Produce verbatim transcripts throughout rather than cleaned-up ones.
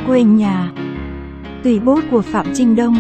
Quê nhà. Tùy bút của Phạm Trinh Đông.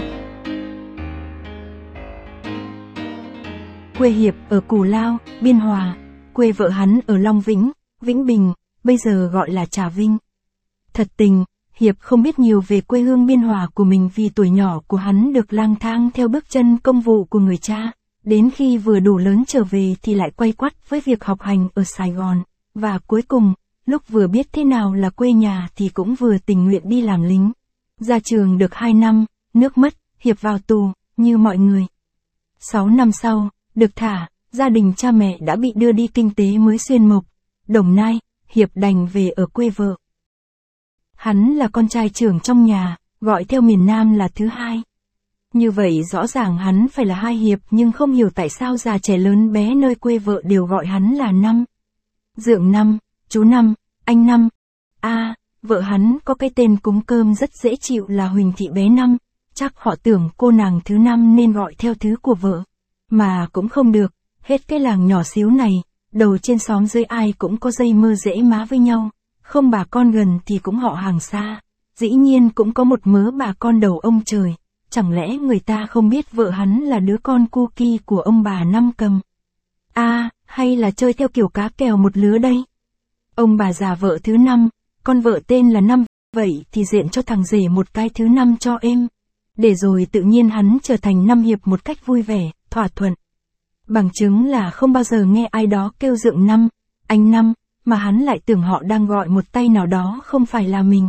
Quê Hiệp ở Cù Lao, Biên Hòa. Quê vợ hắn ở Long Vĩnh, Vĩnh Bình, bây giờ gọi là Trà Vinh. Thật tình, Hiệp không biết nhiều về quê hương Biên Hòa của mình vì tuổi nhỏ của hắn được lang thang theo bước chân công vụ của người cha. Đến khi vừa đủ lớn trở về thì lại quay quắt với việc học hành ở Sài Gòn. Và cuối cùng, lúc vừa biết thế nào là quê nhà thì cũng vừa tình nguyện đi làm lính. Ra trường được hai năm, nước mất, Hiệp vào tù, như mọi người. Sáu năm sau, được thả, gia đình cha mẹ đã bị đưa đi kinh tế mới xuyên mộc, Đồng Nai, Hiệp đành về ở quê vợ. Hắn là con trai trưởng trong nhà, gọi theo miền Nam là thứ hai. Như vậy rõ ràng hắn phải là hai Hiệp nhưng không hiểu tại sao già trẻ lớn bé nơi quê vợ đều gọi hắn là Năm. Dượng Năm, chú Năm, anh Năm. A, à, vợ hắn có cái tên cúng cơm rất dễ chịu là Huỳnh Thị bé Năm, chắc họ tưởng cô nàng thứ năm nên gọi theo thứ của vợ. Mà cũng không được, hết cái làng nhỏ xíu này, đầu trên xóm dưới ai cũng có dây mơ rễ má với nhau, không bà con gần thì cũng họ hàng xa, dĩ nhiên cũng có một mớ bà con đầu ông trời, chẳng lẽ người ta không biết vợ hắn là đứa con cu ki của ông bà Năm Cầm. A, à, hay là chơi theo kiểu cá kèo một lứa đây? Ông bà già vợ thứ năm, con vợ tên là Năm, vậy thì diện cho thằng rể một cái thứ năm cho êm. Để rồi tự nhiên hắn trở thành Năm Hiệp một cách vui vẻ, thỏa thuận. Bằng chứng là không bao giờ nghe ai đó kêu dượng Năm, anh Năm, mà hắn lại tưởng họ đang gọi một tay nào đó không phải là mình.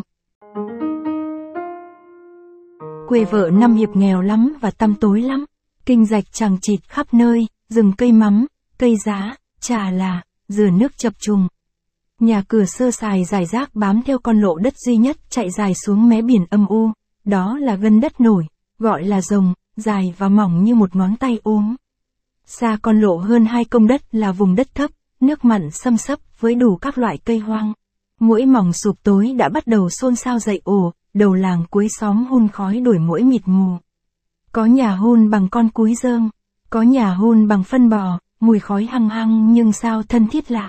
Quê vợ Năm Hiệp nghèo lắm và tăm tối lắm, kinh rạch chằng chịt khắp nơi, rừng cây mắm, cây giá, trà là, dừa nước chập trùng. Nhà cửa sơ sài rải rác bám theo con lộ đất duy nhất chạy dài xuống mé biển âm u, đó là gân đất nổi, gọi là rồng, dài và mỏng như một ngón tay ốm. Xa con lộ hơn hai công đất là vùng đất thấp, nước mặn xâm xấp với đủ các loại cây hoang. Muỗi mỏng sụp tối đã bắt đầu xôn xao dậy ồ, đầu làng cuối xóm hun khói đuổi muỗi mịt mù. Có nhà hun bằng con cúi dơm, có nhà hun bằng phân bò, mùi khói hăng hăng nhưng sao thân thiết lạ.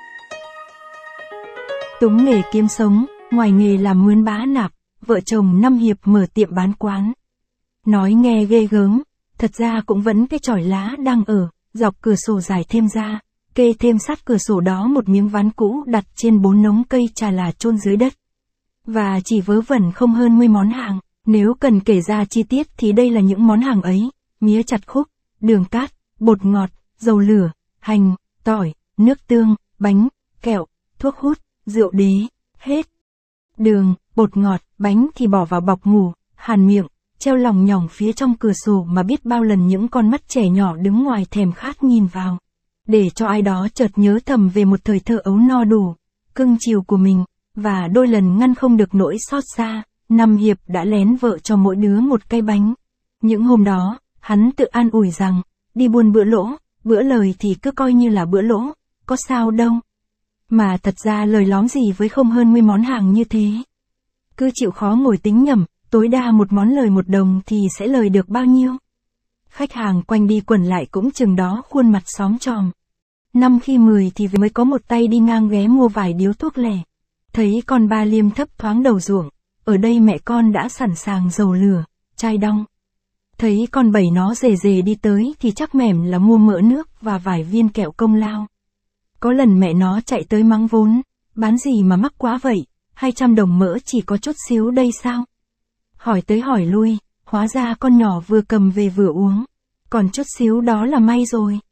Túng nghề kiếm sống, ngoài nghề làm mướn bá nạp, vợ chồng Năm Hiệp mở tiệm bán quán. Nói nghe ghê gớm, thật ra cũng vẫn cái chổi lá đang ở, dọc cửa sổ dài thêm ra, kê thêm sát cửa sổ đó một miếng ván cũ đặt trên bốn nống cây trà là chôn dưới đất. Và chỉ vớ vẩn không hơn mươi món hàng, nếu cần kể ra chi tiết thì đây là những món hàng ấy, mía chặt khúc, đường cát, bột ngọt, dầu lửa, hành, tỏi, nước tương, bánh, kẹo, thuốc hút, rượu đế, hết. Đường, bột ngọt, bánh thì bỏ vào bọc ngủ, hàn miệng, treo lỏng nhỏng phía trong cửa sổ mà biết bao lần những con mắt trẻ nhỏ đứng ngoài thèm khát nhìn vào. Để cho ai đó chợt nhớ thầm về một thời thơ ấu no đủ, cưng chiều của mình, và đôi lần ngăn không được nỗi xót xa, Năm Hiệp đã lén vợ cho mỗi đứa một cái bánh. Những hôm đó, hắn tự an ủi rằng, đi buôn bữa lỗ, bữa lời thì cứ coi như là bữa lỗ, có sao đâu. Mà thật ra lời lóm gì với không hơn mươi món hàng như thế. Cứ chịu khó ngồi tính nhẩm, tối đa một món lời một đồng thì sẽ lời được bao nhiêu. Khách hàng quanh đi quẩn lại cũng chừng đó khuôn mặt xóm tròm. Năm khi mười thì mới có một tay đi ngang ghé mua vài điếu thuốc lẻ. Thấy con ba liêm thấp thoáng đầu ruộng, ở đây mẹ con đã sẵn sàng dầu lửa, chai đong. Thấy con bảy nó rề rề đi tới thì chắc mẻm là mua mỡ nước và vài viên kẹo công lao. Có lần mẹ nó chạy tới mắng vốn, bán gì mà mắc quá vậy, hai trăm đồng mỡ chỉ có chút xíu đây sao? Hỏi tới hỏi lui, hóa ra con nhỏ vừa cầm về vừa uống, còn chút xíu đó là may rồi.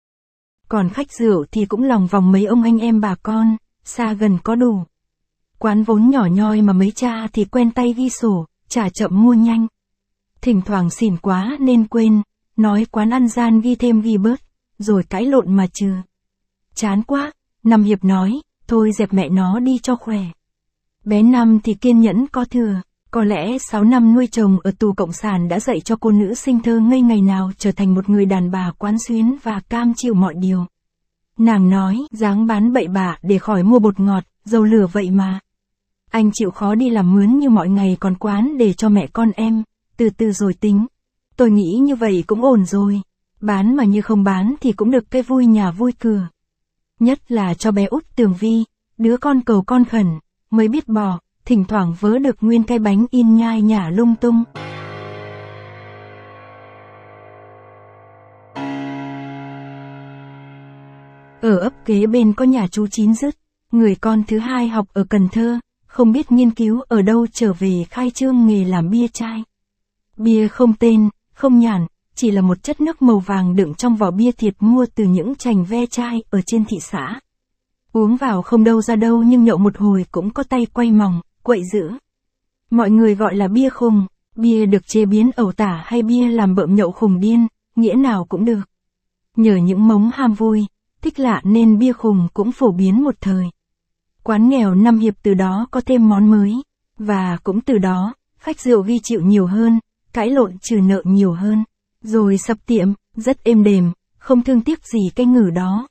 Còn khách rượu thì cũng lòng vòng mấy ông anh em bà con, xa gần có đủ. Quán vốn nhỏ nhoi mà mấy cha thì quen tay ghi sổ, trả chậm mua nhanh. Thỉnh thoảng xỉn quá nên quên, nói quán ăn gian ghi thêm ghi bớt, rồi cãi lộn mà trừ. Chán quá, Năm Hiệp nói, thôi dẹp mẹ nó đi cho khỏe. Bé Năm thì kiên nhẫn có thừa, có lẽ sáu năm nuôi chồng ở tù cộng sản đã dạy cho cô nữ sinh thơ ngây ngày nào trở thành một người đàn bà quán xuyến và cam chịu mọi điều. Nàng nói, dáng bán bậy bạ để khỏi mua bột ngọt, dầu lửa vậy mà. Anh chịu khó đi làm mướn như mọi ngày còn quán để cho mẹ con em, từ từ rồi tính. Tôi nghĩ như vậy cũng ổn rồi, bán mà như không bán thì cũng được cái vui nhà vui cửa. Nhất là cho bé út Tường Vi, đứa con cầu con khẩn, mới biết bò, thỉnh thoảng vớ được nguyên cái bánh in nhai nhả lung tung. Ở ấp kế bên có nhà chú Chín Dứt, người con thứ hai học ở Cần Thơ, không biết nghiên cứu ở đâu trở về khai trương nghề làm bia chai. Bia không tên, không nhãn, chỉ là một chất nước màu vàng đựng trong vỏ bia thiệt mua từ những chành ve chai ở trên thị xã. Uống vào không đâu ra đâu nhưng nhậu một hồi cũng có tay quay mòng, quậy dữ. Mọi người gọi là bia khùng, bia được chế biến ẩu tả hay bia làm bợm nhậu khùng điên, nghĩa nào cũng được. Nhờ những mống ham vui, thích lạ nên bia khùng cũng phổ biến một thời. Quán nghèo Năm Hiệp từ đó có thêm món mới, và cũng từ đó, khách rượu ghi chịu nhiều hơn, cãi lộn trừ nợ nhiều hơn, rồi sập tiệm, rất êm đềm, không thương tiếc gì cái ngử đó.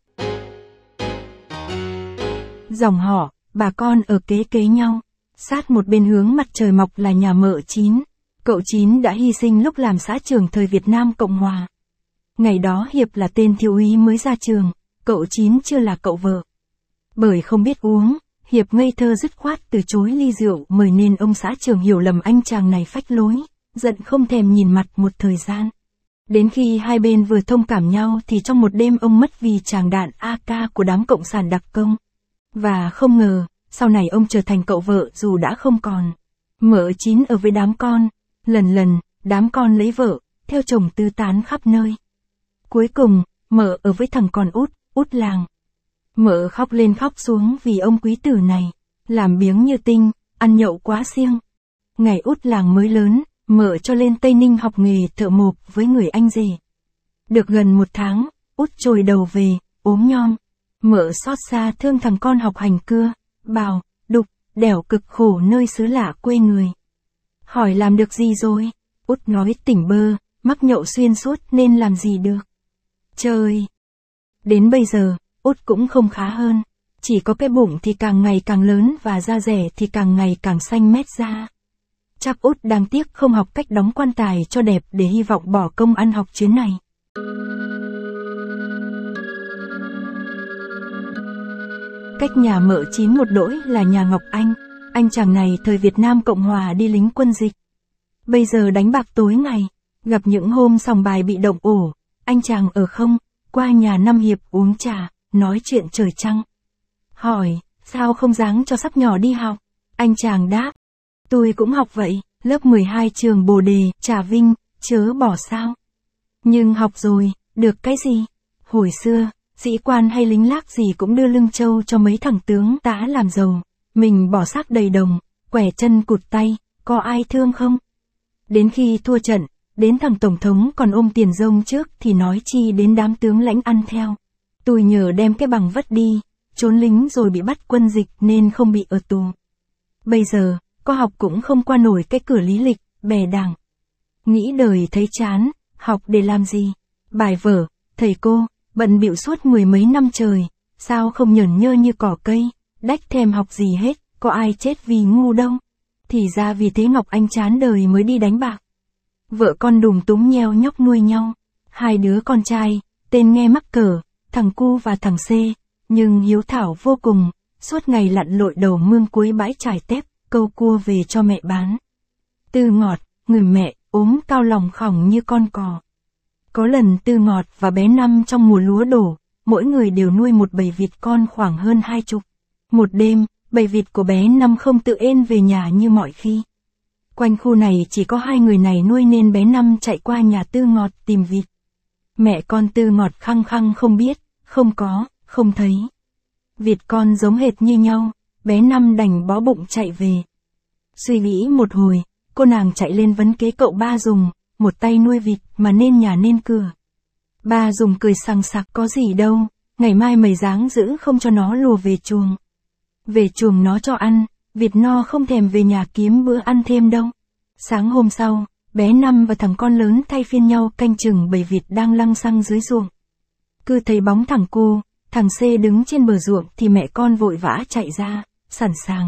Dòng họ, bà con ở kế kế nhau, sát một bên hướng mặt trời mọc là nhà Mợ Chín. Cậu Chín đã hy sinh lúc làm xã trưởng thời Việt Nam Cộng Hòa. Ngày đó Hiệp là tên thiếu úy mới ra trường, cậu Chín chưa là cậu vợ. Bởi không biết uống, Hiệp ngây thơ dứt khoát từ chối ly rượu mời nên ông xã trưởng hiểu lầm anh chàng này phách lối, giận không thèm nhìn mặt một thời gian. Đến khi hai bên vừa thông cảm nhau thì trong một đêm ông mất vì tràng đạn a ca của đám cộng sản đặc công. Và không ngờ, sau này ông trở thành cậu vợ dù đã không còn. Mợ Chín ở với đám con, lần lần, đám con lấy vợ, theo chồng tư tán khắp nơi. Cuối cùng, Mợ ở với thằng con út, út làng. Mợ khóc lên khóc xuống vì ông quý tử này, làm biếng như tinh, ăn nhậu quá siêng. Ngày út làng mới lớn, Mợ cho lên Tây Ninh học nghề thợ mộc với người anh rể. Được gần một tháng, út trồi đầu về, ốm nhom. Mợ xót xa thương thằng con học hành cưa, bào, đục, đẻo cực khổ nơi xứ lạ quê người. Hỏi làm được gì rồi? Út nói tỉnh bơ, mắc nhậu xuyên suốt nên làm gì được. Trời! Đến bây giờ, Út cũng không khá hơn. Chỉ có cái bụng thì càng ngày càng lớn và da rẻ thì càng ngày càng xanh mét ra. Chắc Út đáng tiếc không học cách đóng quan tài cho đẹp để hy vọng bỏ công ăn học chuyến này. Cách nhà Mợ Chín một đỗi là nhà Ngọc Anh. Anh chàng này thời Việt Nam Cộng Hòa đi lính quân dịch. Bây giờ đánh bạc tối ngày, gặp những hôm sòng bài bị động ổ, anh chàng ở không, qua nhà Năm Hiệp uống trà, nói chuyện trời trăng. Hỏi, sao không dáng cho sắc nhỏ đi học? Anh chàng đáp, tôi cũng học vậy, lớp mười hai trường Bồ Đề, Trà Vinh, chớ bỏ sao. Nhưng học rồi, được cái gì? Hồi xưa, sĩ quan hay lính lác gì cũng đưa lưng trâu cho mấy thằng tướng tá làm giàu. Mình bỏ xác đầy đồng, quẻ chân cụt tay, có ai thương không? Đến khi thua trận, đến thằng Tổng thống còn ôm tiền rông trước thì nói chi đến đám tướng lãnh ăn theo. Tôi nhờ đem cái bằng vất đi, trốn lính rồi bị bắt quân dịch nên không bị ở tù. Bây giờ, có học cũng không qua nổi cái cửa lý lịch, bè đảng. Nghĩ đời thấy chán, học để làm gì? Bài vở, thầy cô, bận bịu suốt mười mấy năm trời, sao không nhởn nhơ như cỏ cây, đách thèm học gì hết, có ai chết vì ngu đâu. Thì ra vì thế Ngọc Anh chán đời mới đi đánh bạc. Vợ con đùm túm nheo nhóc nuôi nhau, hai đứa con trai, tên nghe mắc cỡ, thằng Cu và thằng C, nhưng hiếu thảo vô cùng, suốt ngày lặn lội đầu mương cuối bãi trải tép, câu cua về cho mẹ bán. Tư Ngọt, người mẹ, ốm cao lòng khỏng như con cò. Có lần Tư Ngọt và bé Năm trong mùa lúa đổ, mỗi người đều nuôi một bầy vịt con khoảng hơn hai chục. Một đêm, bầy vịt của bé Năm không tự ên về nhà như mọi khi. Quanh khu này chỉ có hai người này nuôi nên bé Năm chạy qua nhà Tư Ngọt tìm vịt. Mẹ con Tư Ngọt khăng khăng không biết, không có, không thấy. Vịt con giống hệt như nhau, bé Năm đành bó bụng chạy về. Suy nghĩ một hồi, cô nàng chạy lên vấn kế cậu Ba Dùng, một tay nuôi vịt mà nên nhà nên cửa. Ba Dùng cười sằng sặc, có gì đâu, ngày mai mày dáng giữ không cho nó lùa về chuồng. Về chuồng nó cho ăn, vịt no không thèm về nhà kiếm bữa ăn thêm đâu. Sáng hôm sau, bé Năm và thằng con lớn thay phiên nhau canh chừng bầy vịt đang lăng xăng dưới ruộng. Cứ thấy bóng thằng Cu, thằng C đứng trên bờ ruộng thì mẹ con vội vã chạy ra, sẵn sàng.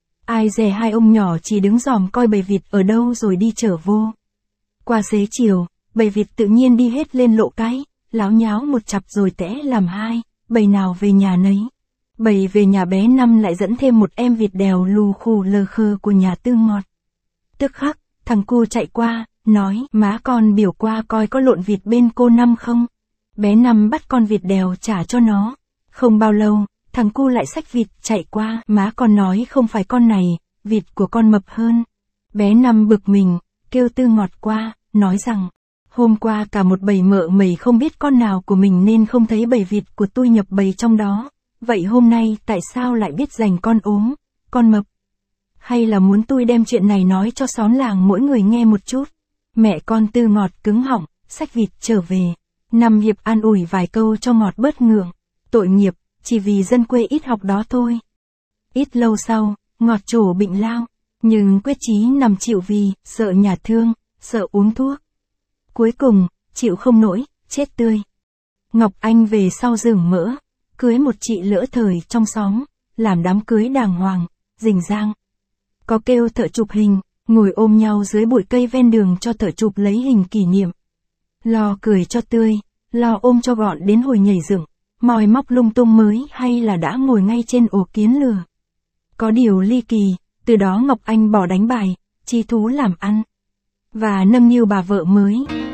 Ai dè hai ông nhỏ chỉ đứng dòm coi bầy vịt ở đâu rồi đi trở vô. Qua xế chiều, bầy vịt tự nhiên đi hết lên lộ cái, láo nháo một chặp rồi tẽ làm hai, bầy nào về nhà nấy. Bầy về nhà bé Năm lại dẫn thêm một em vịt đèo lù khù lờ khờ của nhà Tư Ngọt. Tức khắc, thằng cu chạy qua, nói, má con biểu qua coi có lộn vịt bên cô Năm không. Bé Năm bắt con vịt đèo trả cho nó. Không bao lâu, thằng cu lại xách vịt chạy qua, má con nói không phải con này, vịt của con mập hơn. Bé Năm bực mình, kêu Tư Ngọt qua, nói rằng, hôm qua cả một bầy mợ mày không biết con nào của mình nên không thấy bầy vịt của tôi nhập bầy trong đó. Vậy hôm nay tại sao lại biết giành con ốm, con mập? Hay là muốn tôi đem chuyện này nói cho xóm làng mỗi người nghe một chút? Mẹ con Tư Ngọt cứng họng, xách vịt trở về. Năm Hiệp an ủi vài câu cho Ngọt bớt ngượng. Tội nghiệp, chỉ vì dân quê ít học đó thôi. Ít lâu sau, Ngọt trổ bệnh lao, nhưng quyết chí nằm chịu vì sợ nhà thương, sợ uống thuốc. Cuối cùng, chịu không nổi, chết tươi. Ngọc Anh về sau rừng mỡ, cưới một chị lỡ thời trong xóm, làm đám cưới đàng hoàng, rình rang. Có kêu thợ chụp hình, ngồi ôm nhau dưới bụi cây ven đường cho thợ chụp lấy hình kỷ niệm. Lo cười cho tươi, lo ôm cho gọn đến hồi nhảy dựng, mòi móc lung tung mới hay là đã ngồi ngay trên ổ kiến lừa. Có điều ly kỳ, từ đó Ngọc Anh bỏ đánh bài, chi thú làm ăn, và nâng niu bà vợ mới.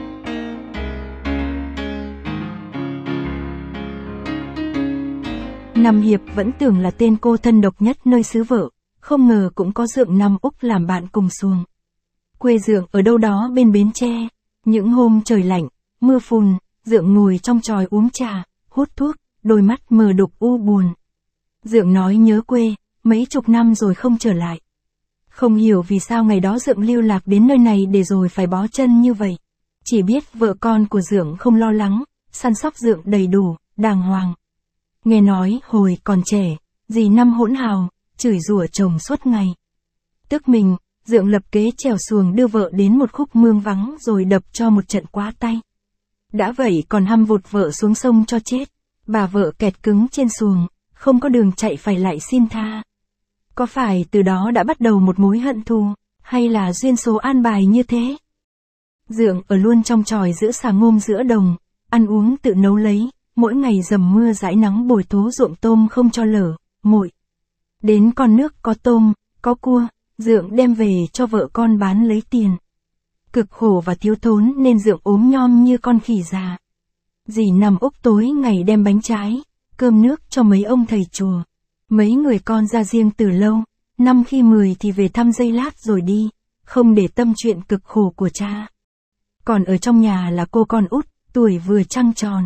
Năm Hiệp vẫn tưởng là tên cô thân độc nhất nơi xứ vợ, không ngờ cũng có Dượng Năm Úc làm bạn cùng xuồng. Quê Dượng ở đâu đó bên Bến Tre, những hôm trời lạnh, mưa phùn, Dượng ngồi trong chòi uống trà, hút thuốc, đôi mắt mờ đục u buồn. Dượng nói nhớ quê, mấy chục năm rồi không trở lại. Không hiểu vì sao ngày đó Dượng lưu lạc đến nơi này để rồi phải bó chân như vậy. Chỉ biết vợ con của Dượng không lo lắng, săn sóc Dượng đầy đủ, đàng hoàng. Nghe nói hồi còn trẻ, dì Năm hỗn hào, chửi rủa chồng suốt ngày. Tức mình, Dượng lập kế chèo xuồng đưa vợ đến một khúc mương vắng rồi đập cho một trận quá tay. Đã vậy còn hăm vụt vợ xuống sông cho chết. Bà vợ kẹt cứng trên xuồng, không có đường chạy phải lại xin tha. Có phải từ đó đã bắt đầu một mối hận thù, hay là duyên số an bài như thế? Dượng ở luôn trong chòi giữa xà ngôm giữa đồng, ăn uống tự nấu lấy, mỗi ngày dầm mưa dãi nắng bồi tố ruộng tôm không cho lở, mội. Đến con nước có tôm, có cua, Dượng đem về cho vợ con bán lấy tiền. Cực khổ và thiếu thốn nên Dượng ốm nhom như con khỉ già. Dì Năm Úc tối ngày đem bánh trái, cơm nước cho mấy ông thầy chùa. Mấy người con ra riêng từ lâu, năm khi mười thì về thăm giây lát rồi đi, không để tâm chuyện cực khổ của cha. Còn ở trong nhà là cô con út, tuổi vừa trăng tròn.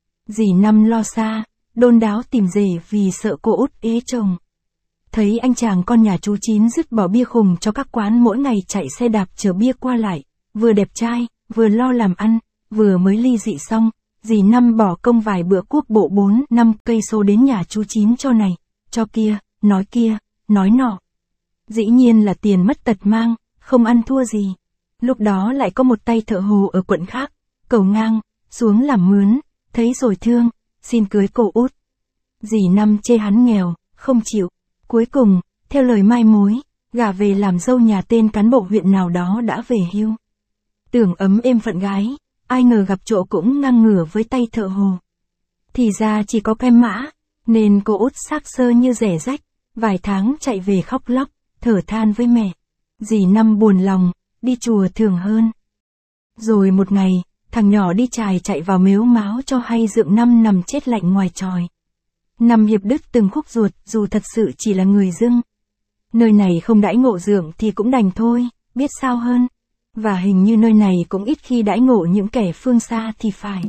Dì Năm lo xa, đôn đáo tìm rể vì sợ cô út ế chồng. Thấy anh chàng con nhà chú Chín dứt bỏ bia khùng cho các quán mỗi ngày chạy xe đạp chở bia qua lại, vừa đẹp trai, vừa lo làm ăn, vừa mới ly dị xong, dì Năm bỏ công vài bữa cuốc bộ bốn năm cây số đến nhà chú Chín cho này, cho kia, nói kia, nói nọ. Dĩ nhiên là tiền mất tật mang, không ăn thua gì. Lúc đó lại có một tay thợ hồ ở quận khác, cầu ngang, xuống làm mướn, thấy rồi thương, xin cưới cô út. Dì Năm chê hắn nghèo, không chịu. Cuối cùng, theo lời mai mối, gả về làm dâu nhà tên cán bộ huyện nào đó đã về hưu. Tưởng ấm êm phận gái, ai ngờ gặp chỗ cũng ngang ngửa với tay thợ hồ. Thì ra chỉ có kem mã, nên cô út xác sơ như rẻ rách, vài tháng chạy về khóc lóc, thở than với mẹ. Dì Năm buồn lòng, đi chùa thường hơn. Rồi một ngày, thằng nhỏ đi chài chạy vào mếu máo cho hay Dượng Năm nằm chết lạnh ngoài chòi. Năm Hiệp đứt từng khúc ruột dù thật sự chỉ là người dưng. Nơi này không đãi ngộ Dượng thì cũng đành thôi, biết sao hơn. Và hình như nơi này cũng ít khi đãi ngộ những kẻ phương xa thì phải.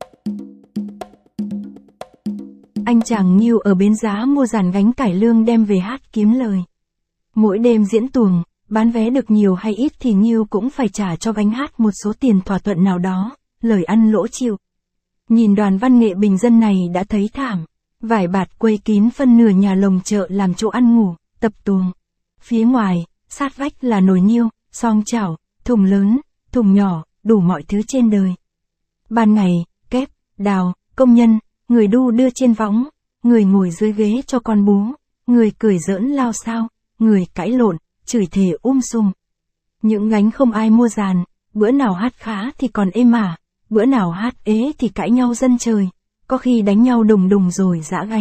Anh chàng Nghiêu ở Bến Giá mua dàn gánh cải lương đem về hát kiếm lời. Mỗi đêm diễn tuồng, bán vé được nhiều hay ít thì Nghiêu cũng phải trả cho gánh hát một số tiền thỏa thuận nào đó, lời ăn lỗ chịu. Nhìn đoàn văn nghệ bình dân này đã thấy thảm. Vải bạt quây kín phân nửa nhà lồng chợ làm chỗ ăn ngủ, tập tuồng. Phía ngoài, sát vách là nồi niêu, xoong chảo, thùng lớn, thùng nhỏ, đủ mọi thứ trên đời. Ban ngày, kép, đào, công nhân, người đu đưa trên võng, người ngồi dưới ghế cho con bú, người cười giỡn lao sao, người cãi lộn, chửi thề um sùm. Những gánh không ai mua dàn, bữa nào hát khá thì còn êm ả, bữa nào hát ế thì cãi nhau dân trời. Có khi đánh nhau đùng đùng rồi giã gánh,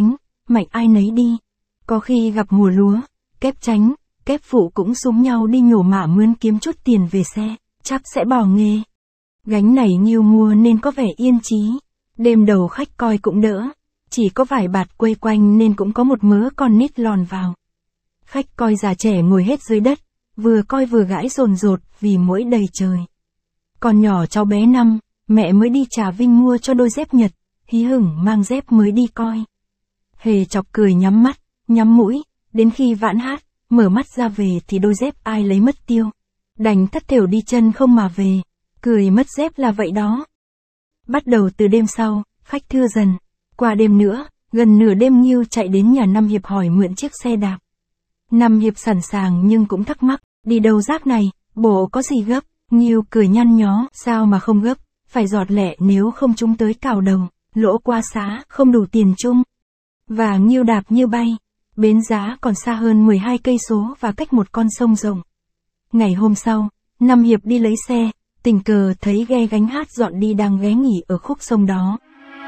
mạch ai nấy đi. Có khi gặp mùa lúa, kép chánh, kép phụ cũng xúm nhau đi nhổ mả mướn kiếm chút tiền về xe, chắc sẽ bỏ nghề. Gánh này nhiều mua nên có vẻ yên chí, đêm đầu khách coi cũng đỡ, chỉ có vài bạt quây quanh nên cũng có một mớ con nít lòn vào. Khách coi già trẻ ngồi hết dưới đất, vừa coi vừa gãi dồn dột vì muỗi đầy trời. Con nhỏ cháu bé năm, mẹ mới đi Trà Vinh mua cho đôi dép Nhật, hí hửng mang dép mới đi coi. Hề chọc cười nhắm mắt, nhắm mũi, đến khi vãn hát, mở mắt ra về thì đôi dép ai lấy mất tiêu. Đành thất thểu đi chân không mà về, cười mất dép là vậy đó. Bắt đầu từ đêm sau, khách thưa dần. Qua đêm nữa, gần nửa đêm Nghiêu chạy đến nhà Năm Hiệp hỏi mượn chiếc xe đạp. Năm Hiệp sẵn sàng nhưng cũng thắc mắc, đi đâu rác này, bộ có gì gấp? Nghiêu cười nhăn nhó, sao mà không gấp, phải giọt lẹ nếu không chúng tới cào đầu, lỗ qua xá, không đủ tiền chung. Và Nghiêu đạp như bay, bến Giá còn xa hơn mười hai cây số và cách một con sông rộng. Ngày hôm sau, Năm Hiệp đi lấy xe, tình cờ thấy ghe gánh hát dọn đi đang ghé nghỉ ở khúc sông đó.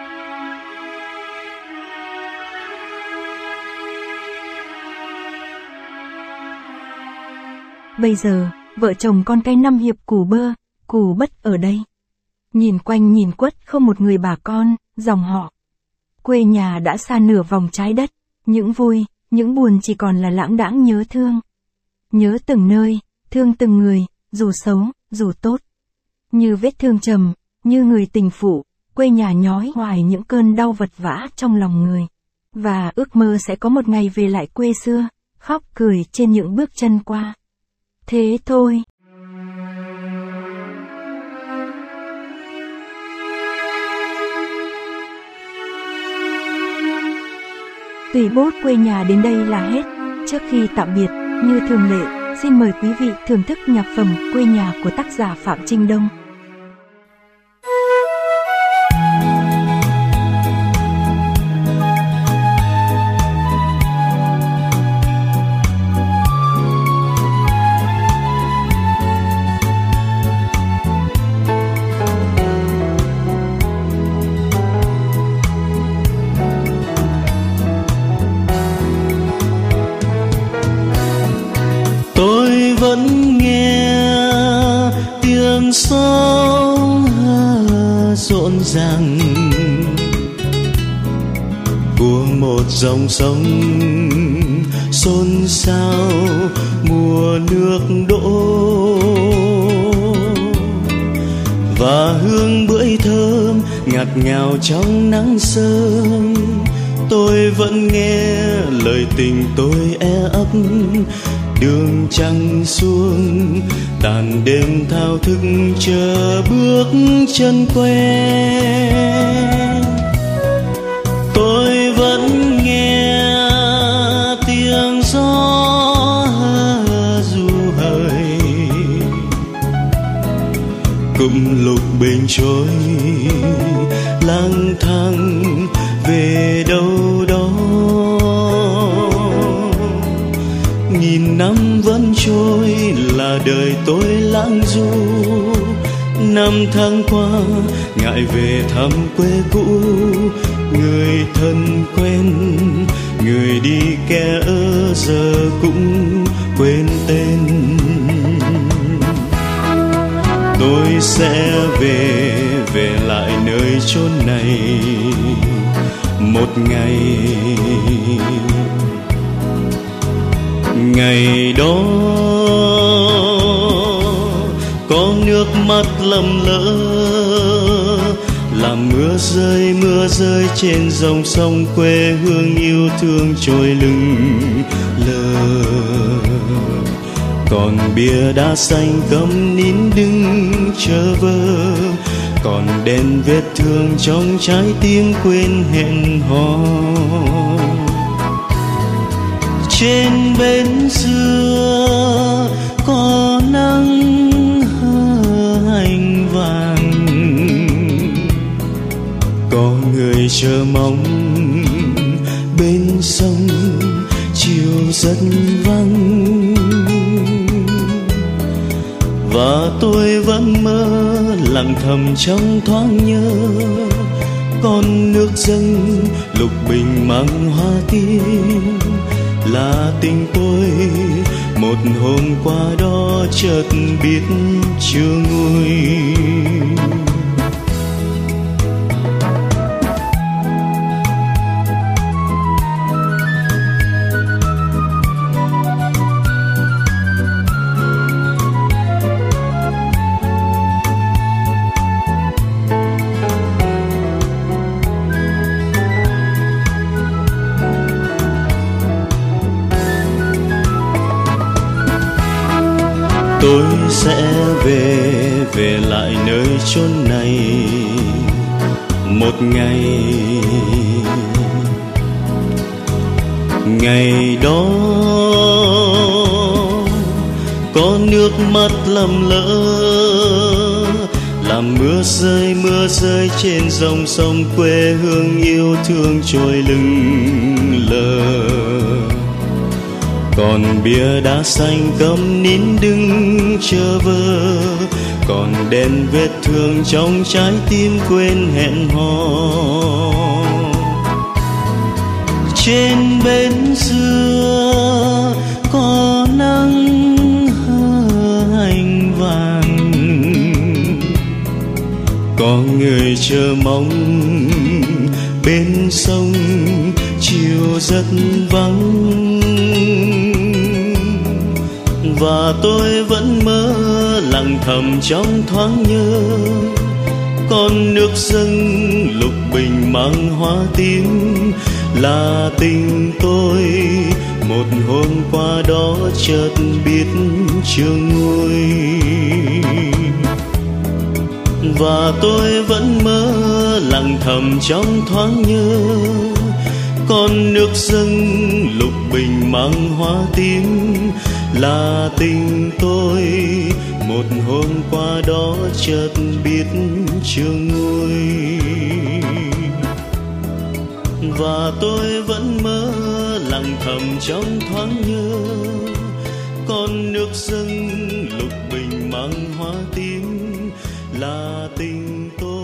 Bây giờ, vợ chồng con cái Năm Hiệp cù bơ, cù bất ở đây. Nhìn quanh nhìn quất không một người bà con, dòng họ. Quê nhà đã xa nửa vòng trái đất, những vui, những buồn chỉ còn là lãng đãng nhớ thương. Nhớ từng nơi, thương từng người, dù xấu, dù tốt. Như vết thương trầm, như người tình phụ, quê nhà nhói hoài những cơn đau vật vã trong lòng người. Và ước mơ sẽ có một ngày về lại quê xưa, khóc cười trên những bước chân qua. Thế thôi. Tùy bốt quê nhà đến đây là hết. Trước khi tạm biệt, như thường lệ, xin mời quý vị thưởng thức nhạc phẩm Quê Nhà của tác giả Phạm Trinh Đông. Vẫn nghe tiếng sóng rộn ràng của một dòng sông xôn xao mùa nước đổ, và hương bưởi thơm ngạt ngào trong nắng sớm. Tôi vẫn nghe lời tình tôi e ấp, đường trăng xuống tàn đêm thao thức chờ bước chân quen. Tôi vẫn nghe tiếng gió du hời cùng lục bình trôi lang thang về đâu đó. Nghìn năm vẫn trôi là đời tôi lãng du, năm tháng qua ngại về thăm quê cũ. Người thân quen, người đi kẻ ở giờ cũng quên tên. Tôi sẽ về, về lại nơi chốn này một ngày. Ngày đó có nước mắt lầm lỡ, làm mưa rơi mưa rơi trên dòng sông quê hương yêu thương trôi lưng lờ. Còn bia đá xanh câm nín đứng chờ vơ, còn đèn vết thương trong trái tim quên hẹn hò. Trên bến xưa có nắng hành vàng, có người chờ mong bên sông chiều rất vắng. Và tôi vẫn mơ lặng thầm trong thoáng nhớ, con nước dâng lục bình mang hoa tím, là tình tôi một hôm qua đó chợt biết chưa nguôi. Tôi sẽ về, về lại nơi chốn này một ngày. Ngày đó có nước mắt lầm lỡ, làm mưa rơi mưa rơi trên dòng sông quê hương yêu thương trôi lững lờ. Còn bia đá xanh câm nín đứng chờ vơ, còn đèn vết thương trong trái tim quên hẹn hò. Trên bến xưa có nắng hơ hành vàng, có người chờ mong bên sông chiều rất vắng. Và tôi vẫn mơ lặng thầm trong thoáng nhớ, con nước dâng lục bình mang hoa tím, là tình tôi một hôm qua đó chợt biết chưa nguôi. Và tôi vẫn mơ lặng thầm trong thoáng nhớ, con nước dâng lục bình mang hoa tím, là tình tôi một hôm qua đó chợt biết chưa nguôi. Và tôi vẫn mơ lặng thầm trong thoáng nhớ, con nước dâng lục bình mang hoa tím, là tình tôi.